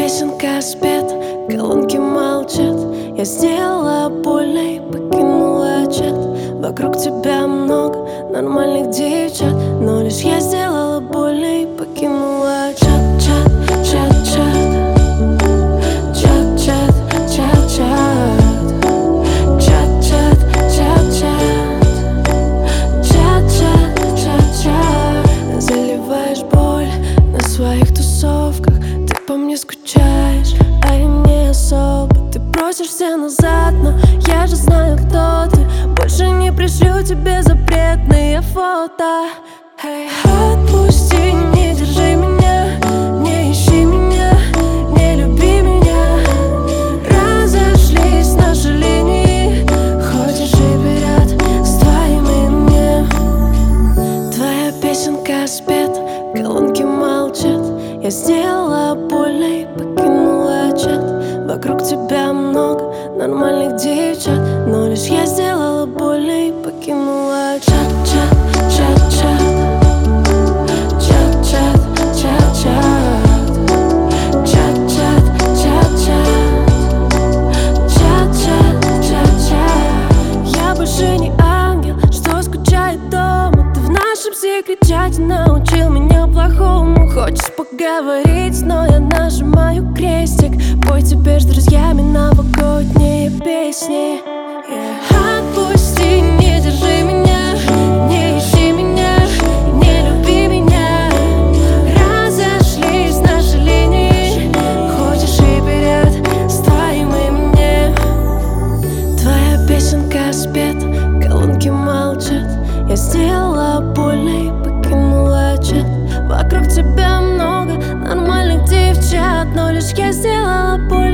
песенка спета, колонки молчат. Я сделала больно и покинула чат. Вокруг тебя много нормальных девчат, но лишь я сделала больно и покинула чат. Чат, чат, чат. Чат, чат, чат, чат. Чат, чат, чат, чат. Чат, чат, чат, чат. Заливаешь боль на своих тусовках. Ты по мне скучаешь, а я не особо. Ты просишься назад, но я же знаю, кто ты. Больше не пришлю тебе запретные фото. Hey. Отпусти, не держи меня, не ищи меня, не люби меня. Разошлись наши линии, хочешь и вперед с твоим именем. Твоя песенка спета, колонки молчат. Я сделала больно и покинула чат. Вокруг тебя много нормальных девчат, но лишь я сделала больно и покинула чат. Чат, чат, чат. Чат, чат, чат, чат. Чат, чат, чат, чат. Чат, чат, чат, чат. Я больше не ангел, что скучает дома. Ты в нашем секрете научил меня плохому. Хочешь поговорить, но я нажимаю крестик. Пой теперь с друзьями новогодние песни. Отпусти, не держи меня, не ищи меня, не люби меня. Разошлись наши линии, хочешь и вперед с твоим именем. Твоя песенка спета, колонки молчат. Я сделала больно и покинула чат. Вокруг тебя много нормальных девчат, но лишь я сделала больно.